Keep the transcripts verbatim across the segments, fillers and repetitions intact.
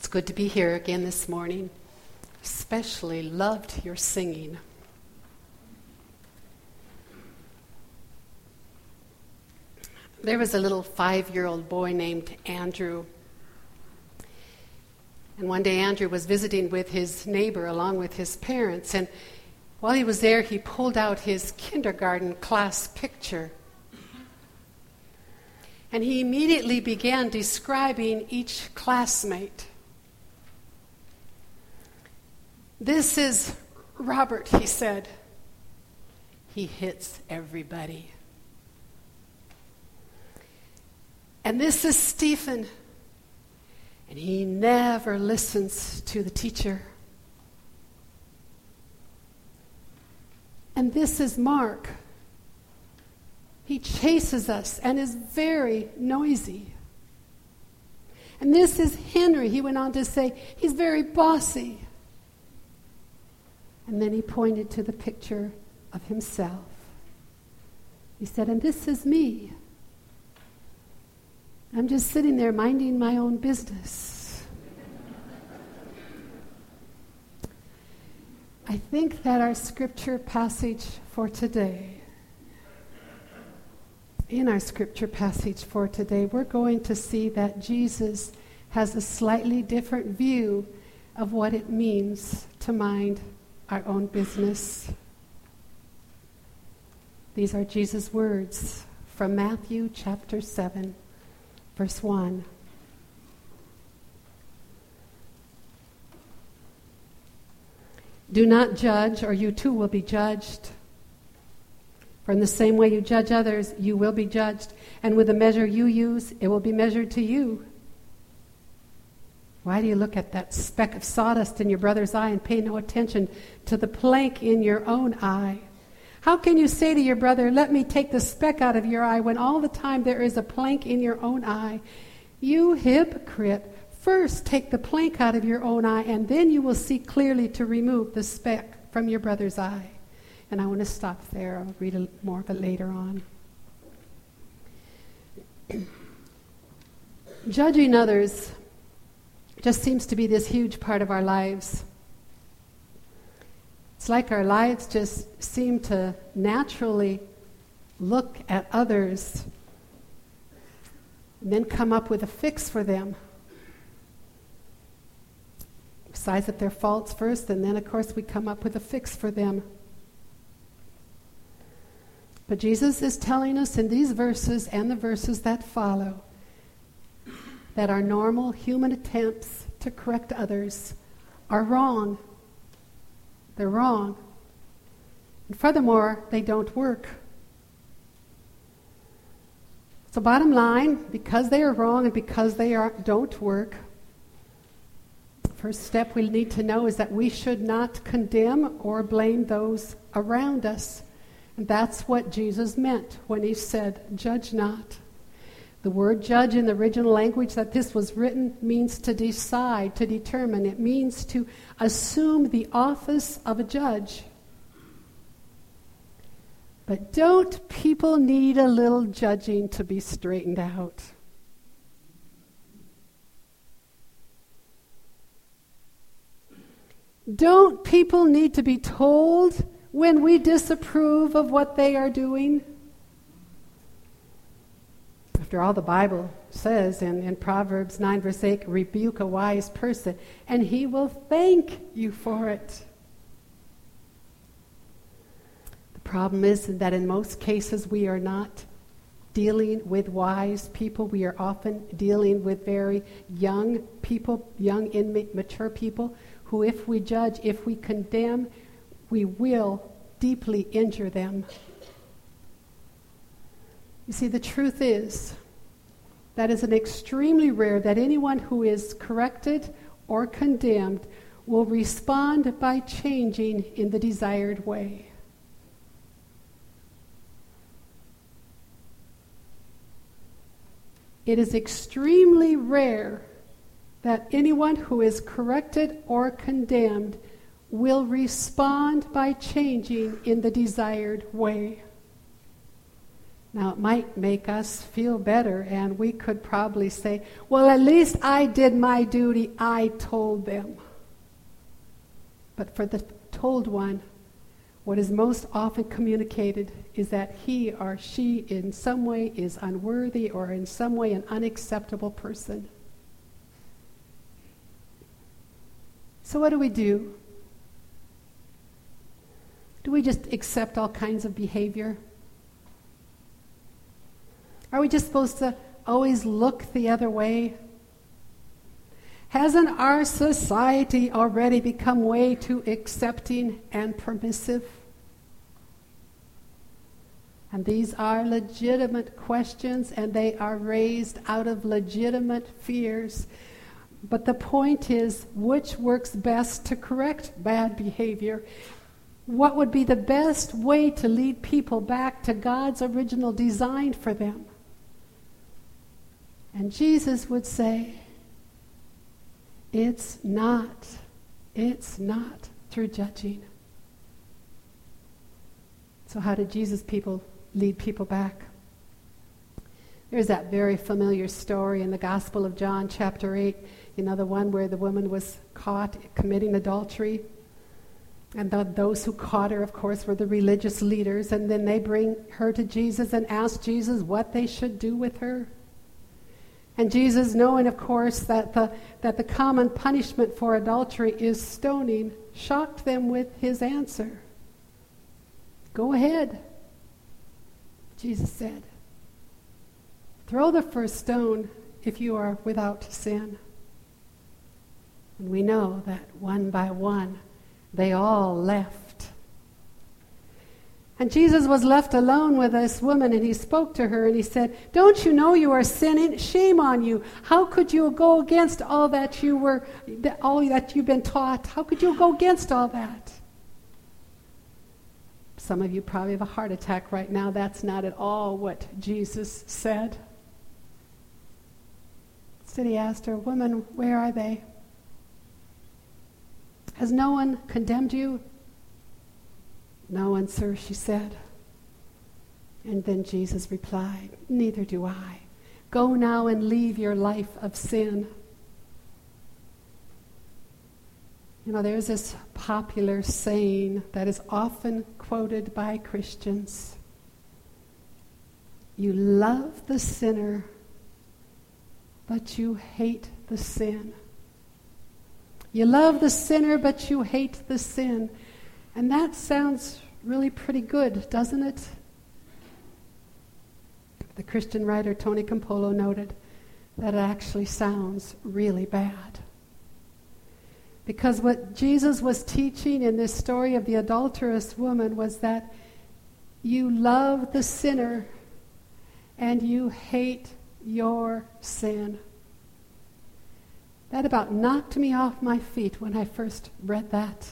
It's good to be here again this morning. Especially loved your singing. There was a little five-year-old boy named Andrew. And one day Andrew was visiting with his neighbor along with his parents. And while he was there, he pulled out his kindergarten class picture. And he immediately began describing each classmate. This is Robert, he said. He hits everybody. And this is Stephen. And he never listens to the teacher. And this is Mark. He chases us and is very noisy. And this is Henry. He went on to say, he's very bossy. And then he pointed to the picture of himself. He said, and this is me. I'm just sitting there minding my own business. I think that our scripture passage for today, in our scripture passage for today, we're going to see that Jesus has a slightly different view of what it means to mind our own business. These are Jesus' words from Matthew chapter seven, verse one. Do not judge, or you too will be judged. For in the same way you judge others, you will be judged. And with the measure you use, it will be measured to you. Why do you look at that speck of sawdust in your brother's eye and pay no attention to the plank in your own eye? How can you say to your brother, let me take the speck out of your eye, when all the time there is a plank in your own eye? You hypocrite, first take the plank out of your own eye, and then you will see clearly to remove the speck from your brother's eye. And I want to stop there. I'll read a, more of it later on. Judging others just seems to be this huge part of our lives. It's like our lives just seem to naturally look at others and then come up with a fix for them. Size up their faults first, and then, of course, we come up with a fix for them. But Jesus is telling us in these verses and the verses that follow that our normal human attempts to correct others are wrong. They're wrong. And furthermore, they don't work. So bottom line, because they are wrong and because they are, don't work, first step we need to know is that we should not condemn or blame those around us. And that's what Jesus meant when he said, judge not. The word judge in the original language that this was written means to decide, to determine. It means to assume the office of a judge. But don't people need a little judging to be straightened out? Don't people need to be told when we disapprove of what they are doing? After all, the Bible says in, in Proverbs nine, verse eight, rebuke a wise person, and he will thank you for it. The problem is that in most cases we are not dealing with wise people. We are often dealing with very young people, young, immature people, who if we judge, if we condemn, we will deeply injure them. You see, the truth is that it's an extremely rare that anyone who is corrected or condemned will respond by changing in the desired way. It is extremely rare that anyone who is corrected or condemned will respond by changing in the desired way. Now, it might make us feel better, and we could probably say, well, at least I did my duty. I told them. But for the told one, what is most often communicated is that he or she in some way is unworthy or in some way an unacceptable person. So what do we do? Do we just accept all kinds of behavior? Are we just supposed to always look the other way? Hasn't our society already become way too accepting and permissive? And these are legitimate questions, and they are raised out of legitimate fears. But the point is, which works best to correct bad behavior? What would be the best way to lead people back to God's original design for them? And Jesus would say, it's not, it's not through judging. So how did Jesus people lead people back? There's that very familiar story in the Gospel of John, chapter eight, you know, the one where the woman was caught committing adultery. And the, those who caught her, of course, were the religious leaders. And then they bring her to Jesus and ask Jesus what they should do with her. And Jesus, knowing, of course, that the, that the common punishment for adultery is stoning, shocked them with his answer. Go ahead, Jesus said. Throw the first stone if you are without sin. And we know that one by one, they all left. And Jesus was left alone with this woman, and he spoke to her, and he said, don't you know you are sinning? Shame on you. How could you go against all that you were, all that you've been taught? How could you go against all that? Some of you probably have a heart attack right now. That's not at all what Jesus said. Instead, he asked her, woman, where are they? Has no one condemned you? No one, sir, she said. And then Jesus replied, neither do I. Go now and leave your life of sin. You know, there's this popular saying that is often quoted by Christians. You love the sinner, but you hate the sin. You love the sinner, but you hate the sin. And that sounds really pretty good, doesn't it? The Christian writer Tony Campolo noted that it actually sounds really bad. Because what Jesus was teaching in this story of the adulterous woman was that you love the sinner and you hate your sin. That about knocked me off my feet when I first read that.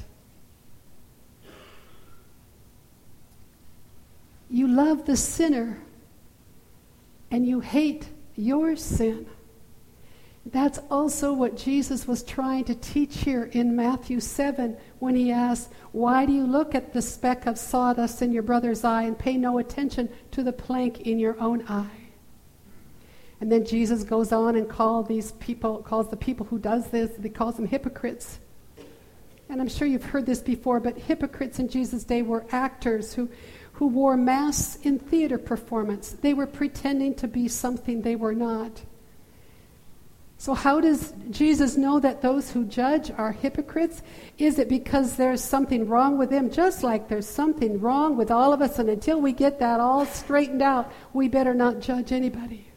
You love the sinner and you hate your sin. That's also what Jesus was trying to teach here in Matthew seven when he asked, why do you look at the speck of sawdust in your brother's eye and pay no attention to the plank in your own eye? And then Jesus goes on and calls these people, calls the people who does this, he calls them hypocrites. And I'm sure you've heard this before, but hypocrites in Jesus' day were actors who, who wore masks in theater performance. They were pretending to be something they were not. So how does Jesus know that those who judge are hypocrites? Is it because there's something wrong with them? Just like there's something wrong with all of us, and until we get that all straightened out, we better not judge anybody.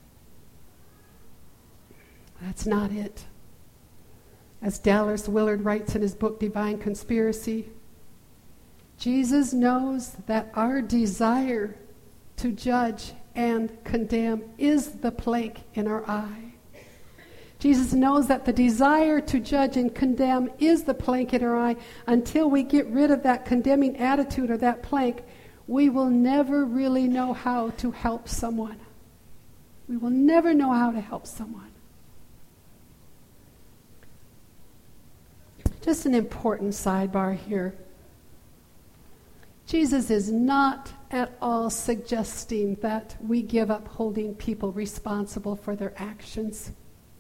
That's not it. As Dallas Willard writes in his book, Divine Conspiracy, Jesus knows that our desire to judge and condemn is the plank in our eye. Jesus knows that the desire to judge and condemn is the plank in our eye. Until we get rid of that condemning attitude or that plank, we will never really know how to help someone. We will never know how to help someone. Just an important sidebar here. Jesus is not at all suggesting that we give up holding people responsible for their actions.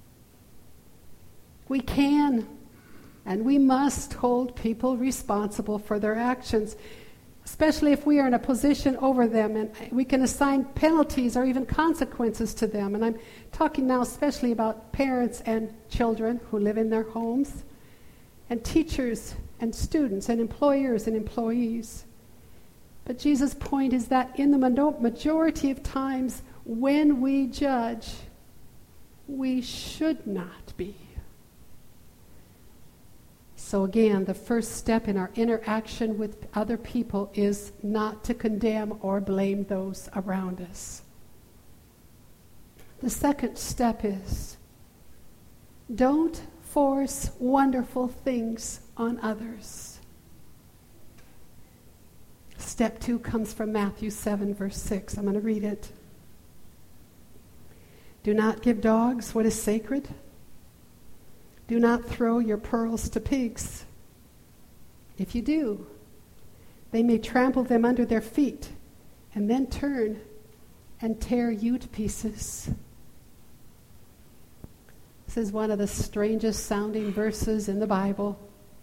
We can and we must hold people responsible for their actions, especially if we are in a position over them and we can assign penalties or even consequences to them. And I'm talking now especially about parents and children who live in their homes, and teachers and students and employers and employees. But Jesus' point is that in the majority of times when we judge, we should not be. So again, the first step in our interaction with other people is not to condemn or blame those around us. The second step is, don't force wonderful things on others. Step two comes from Matthew seven, verse six. I'm going to read it. Do not give dogs what is sacred. Do not throw your pearls to pigs. If you do, they may trample them under their feet and then turn and tear you to pieces. This is one of the strangest sounding verses in the Bible.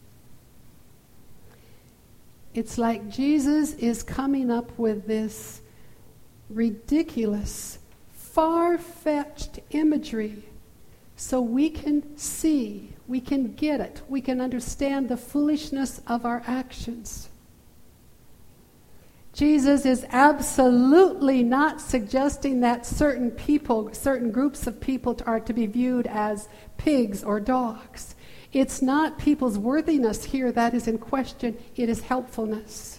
It's like Jesus is coming up with this ridiculous, far-fetched imagery so we can see, we can get it, we can understand the foolishness of our actions. Jesus is absolutely not suggesting that certain people, certain groups of people are to be viewed as pigs or dogs. It's not people's worthiness here that is in question, it is helpfulness.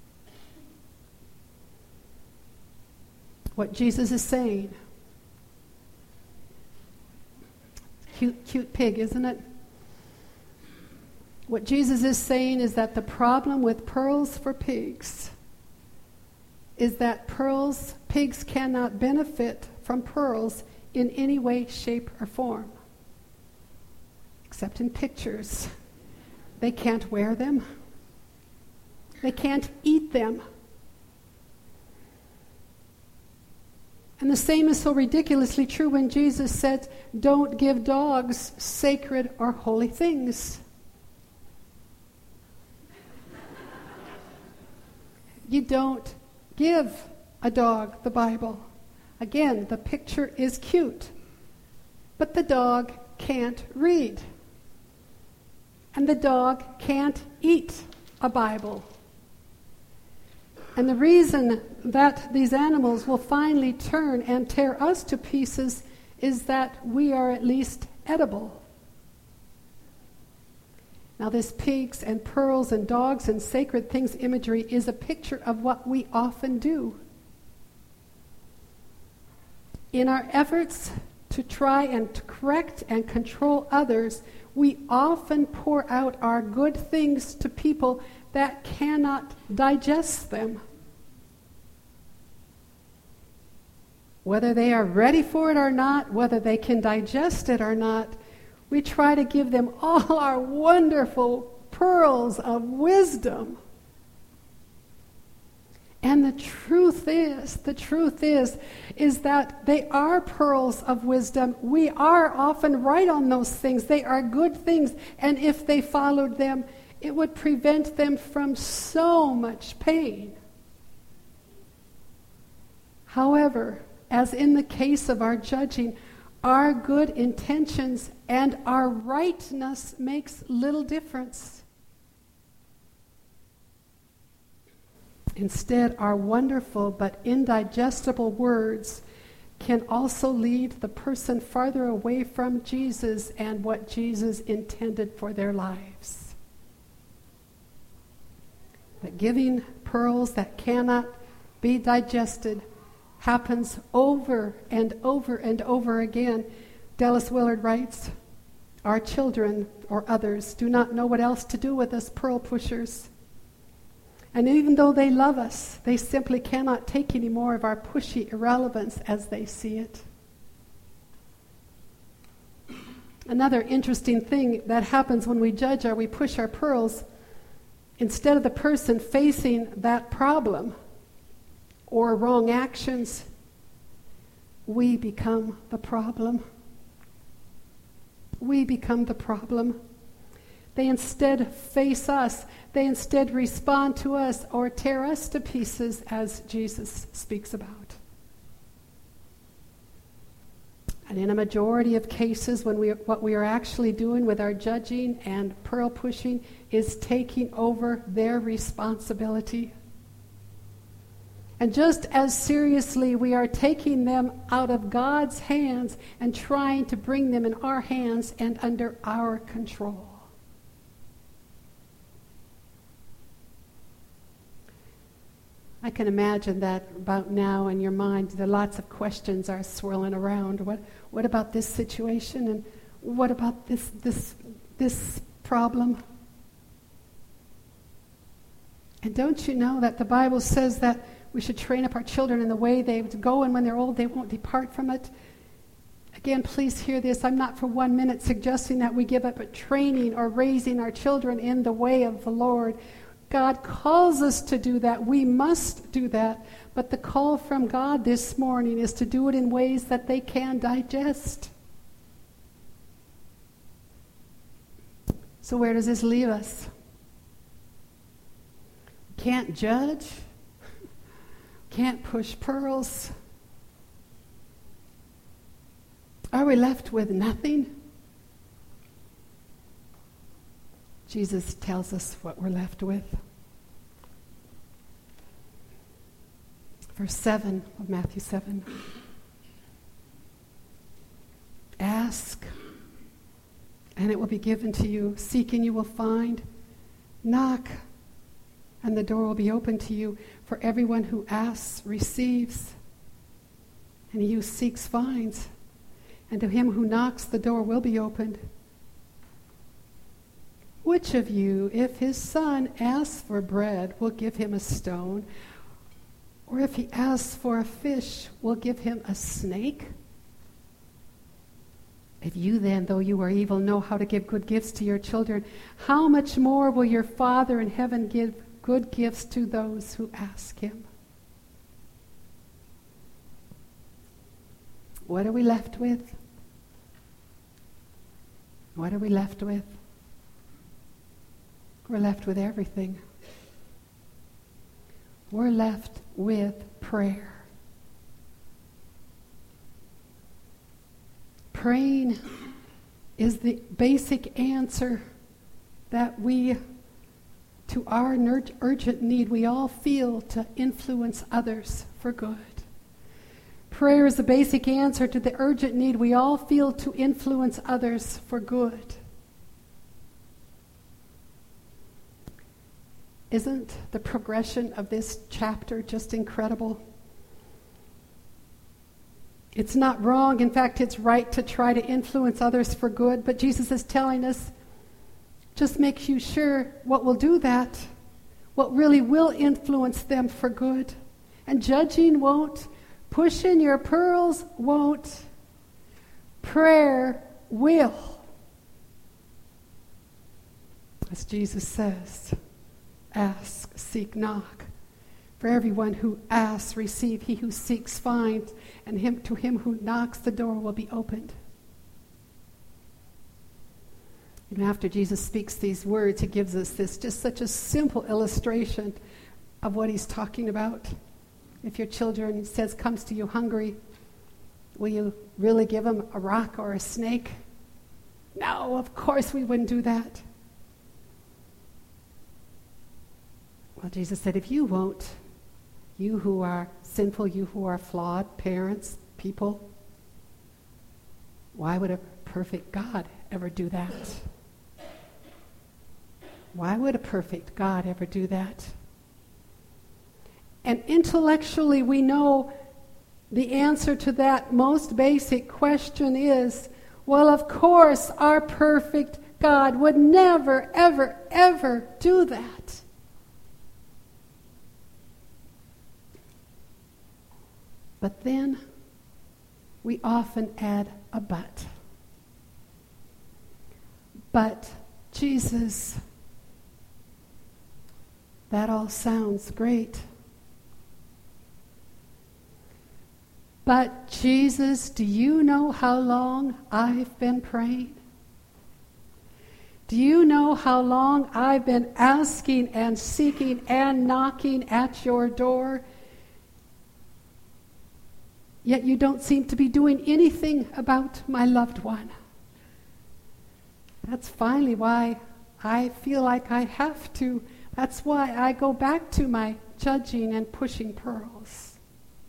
What Jesus is saying, cute, cute pig, isn't it? What Jesus is saying is that the problem with pearls for pigs is that pearls, pigs cannot benefit from pearls in any way, shape, or form. Except in pictures. They can't wear them. They can't eat them. And the same is so ridiculously true when Jesus said, don't give dogs sacred or holy things. You don't give a dog the Bible. Again, the picture is cute, but the dog can't read. And the dog can't eat a Bible. And the reason that these animals will finally turn and tear us to pieces is that we are at least edible. Now, this pigs and pearls and dogs and sacred things imagery is a picture of what we often do. In our efforts to try and to correct and control others, we often pour out our good things to people that cannot digest them. Whether they are ready for it or not, whether they can digest it or not, we try to give them all our wonderful pearls of wisdom. And the truth is, the truth is, is that they are pearls of wisdom. We are often right on those things. They are good things. And if they followed them, it would prevent them from so much pain. However, as in the case of our judging, our good intentions and our rightness makes little difference. Instead, our wonderful but indigestible words can also lead the person farther away from Jesus and what Jesus intended for their lives. That giving pearls that cannot be digested happens over and over and over again. Dallas Willard writes, our children or others do not know what else to do with us pearl pushers. And even though they love us, they simply cannot take any more of our pushy irrelevance as they see it. Another interesting thing that happens when we judge or we push our pearls instead of the person facing that problem or wrong actions, we become the problem. We become the problem. They instead face us. They instead respond to us or tear us to pieces, as Jesus speaks about. And in a majority of cases, when we what we are actually doing with our judging and pearl pushing is taking over their responsibility. And just as seriously, we are taking them out of God's hands and trying to bring them in our hands and under our control. I can imagine that about now in your mind, there are lots of questions are swirling around. What what about this situation? And what about this this this problem? And don't you know that the Bible says that we should train up our children in the way they go, and when they're old, they won't depart from it? Again, please hear this. I'm not for one minute suggesting that we give up at training or raising our children in the way of the Lord. God calls us to do that. We must do that. But the call from God this morning is to do it in ways that they can digest. So where does this leave us? Can't judge. Can't push pearls. Are we left with nothing? Jesus tells us what we're left with. Verse seven of Matthew seven. Ask, and it will be given to you. Seek, and you will find. Knock, and the door will be opened to you. For everyone who asks receives, and he who seeks finds. And to him who knocks, the door will be opened. Which of you, if his son asks for bread, will give him a stone? Or if he asks for a fish, will give him a snake? If you then, though you are evil, know how to give good gifts to your children, how much more will your Father in heaven give good gifts to those who ask him? What are we left with? What are we left with? We're left with everything. We're left with prayer. Praying is the basic answer that we, to our urgent need, we all feel to influence others for good. Prayer is the basic answer to the urgent need we all feel to influence others for good. Isn't the progression of this chapter just incredible? It's not wrong. In fact, it's right to try to influence others for good. But Jesus is telling us, just make you sure what will do that, what really will influence them for good. And judging won't. Pushing your pearls won't. Prayer will. As Jesus says, ask, seek, knock. For everyone who asks, receive. He who seeks, finds. And him, to him who knocks, the door will be opened. And after Jesus speaks these words, he gives us this just such a simple illustration of what he's talking about. If your children, he says, comes to you hungry, will you really give them a rock or a snake? No, of course we wouldn't do that. Well, Jesus said, if you won't, you who are sinful, you who are flawed, parents, people, why would a perfect God ever do that? Why would a perfect God ever do that? And intellectually, we know the answer to that most basic question is, well, of course, our perfect God would never, ever, ever do that. But then we often add a but. But Jesus, That all sounds great. But Jesus, do you know how long I've been praying? Do you know how long I've been asking and seeking and knocking at your door? Yet you don't seem to be doing anything about my loved one. That's finally why I feel like I have to. That's why I go back to my judging and pushing pearls.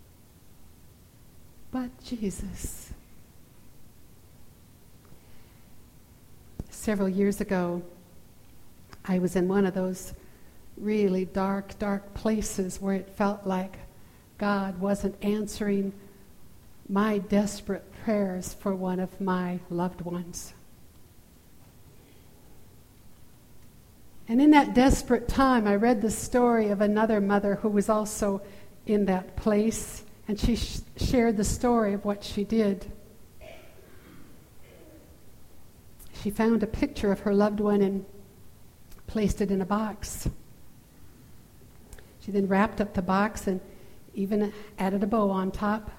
But Jesus. Several years ago, I was in one of those really dark, dark places where it felt like God wasn't answering my desperate prayers for one of my loved ones. And in that desperate time, I read the story of another mother who was also in that place, and she sh- shared the story of what she did. She found a picture of her loved one and placed it in a box. She then wrapped up the box and even added a bow on top.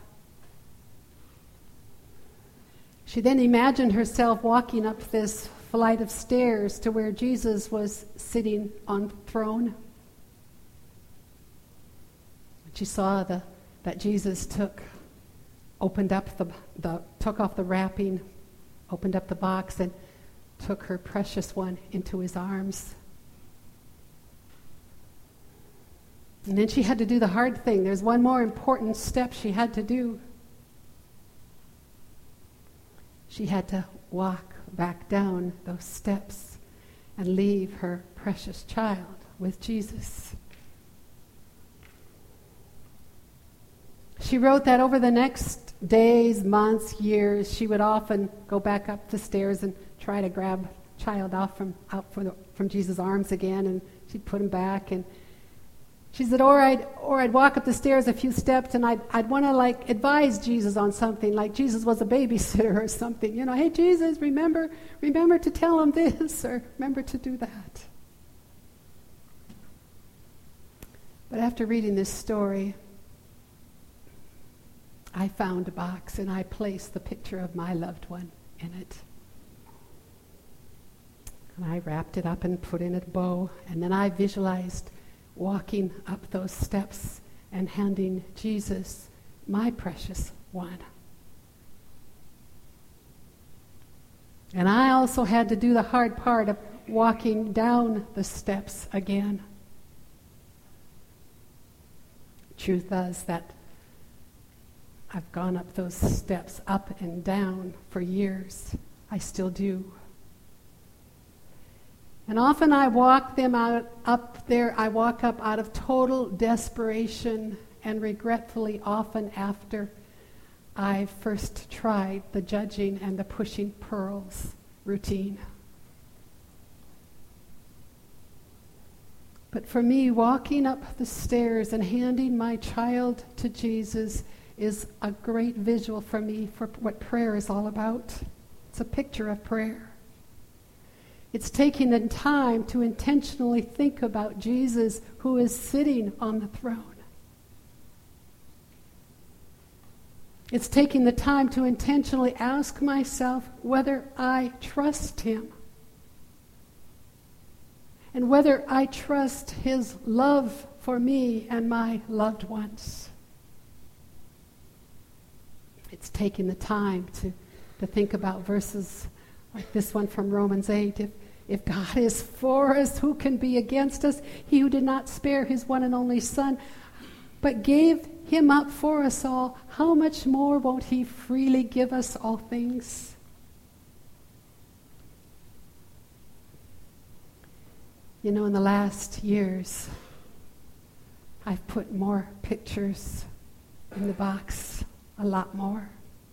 She then imagined herself walking up this flight of stairs to where Jesus was sitting on the throne. She saw the, that Jesus took, opened up the, the, took off the wrapping, opened up the box, and took her precious one into his arms. And then she had to do the hard thing. There's one more important step she had to do. She had to walk back down those steps and leave her precious child with Jesus. She wrote that over the next days, months, years, she would often go back up the stairs and try to grab child off from out from, the, from Jesus' arms again, and she'd put him back. And she said, or I'd or I'd walk up the stairs a few steps, and I'd I'd want to like advise Jesus on something, like Jesus was a babysitter or something. You know, hey Jesus, remember remember to tell him this, or remember to do that. But after reading this story, I found a box and I placed the picture of my loved one in it. And I wrapped it up and put in a bow, and then I visualized walking up those steps and handing Jesus my precious one. And I also had to do the hard part of walking down the steps again. Truth is that I've gone up those steps up and down for years. I still do. And often I walk them out up there, I walk up out of total desperation and regretfully often after I first tried the judging and the pushing pearls routine. But for me, walking up the stairs and handing my child to Jesus is a great visual for me for what prayer is all about. It's a picture of prayer. It's taking the time to intentionally think about Jesus who is sitting on the throne. It's taking the time to intentionally ask myself whether I trust him and whether I trust his love for me and my loved ones. It's taking the time to, to think about verses like this one from Romans eight. If, if God is for us, who can be against us? He who did not spare his one and only Son, but gave him up for us all, how much more won't he freely give us all things? You know, in the last years, I've put more pictures in the box, a lot more.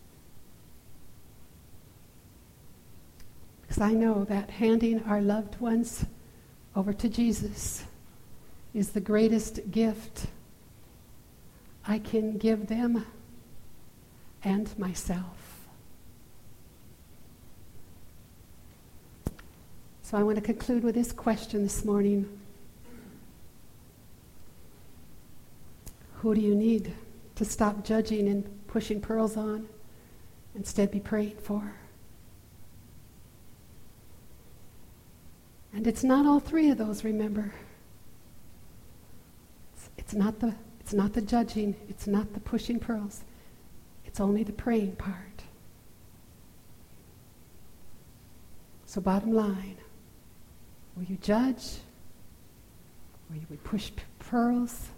Because I know that handing our loved ones over to Jesus is the greatest gift I can give them and myself. So I want to conclude with this question this morning. Who do you need to stop judging and pushing pearls on? Instead, be praying for. And it's not all three of those, remember. It's, it's not the it's not the judging, it's not the pushing pearls. It's only the praying part. So bottom line, will you judge? Will you push p- pearls?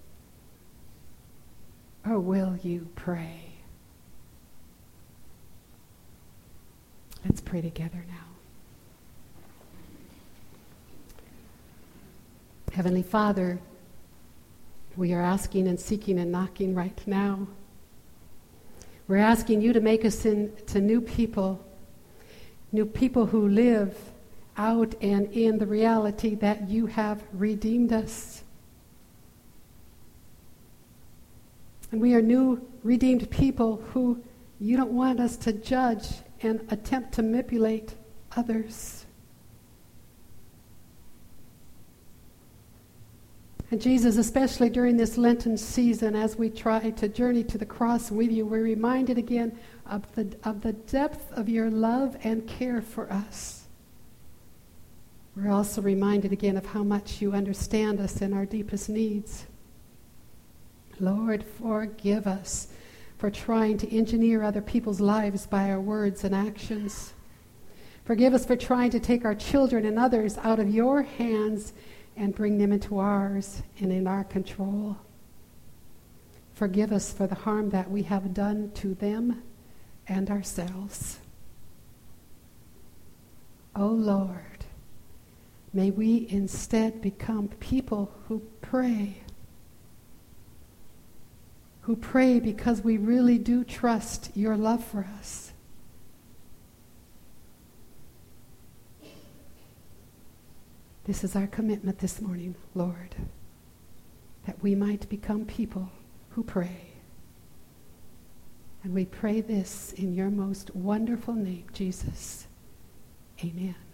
Or will you pray? Let's pray together now. Heavenly Father, we are asking and seeking and knocking right now. We're asking you to make us into new people, new people who live out and in the reality that you have redeemed us. And we are new, redeemed people who you don't want us to judge and attempt to manipulate others. And Jesus, especially during this Lenten season, as we try to journey to the cross with you, we're reminded again of the, of the depth of your love and care for us. We're also reminded again of how much you understand us in our deepest needs. Lord, forgive us for trying to engineer other people's lives by our words and actions. Forgive us for trying to take our children and others out of your hands and bring them into ours and in our control. Forgive us for the harm that we have done to them and ourselves. Oh Lord, may we instead become people who pray. Who pray because we really do trust your love for us. This is our commitment this morning, Lord, that we might become people who pray. And we pray this in your most wonderful name, Jesus. Amen.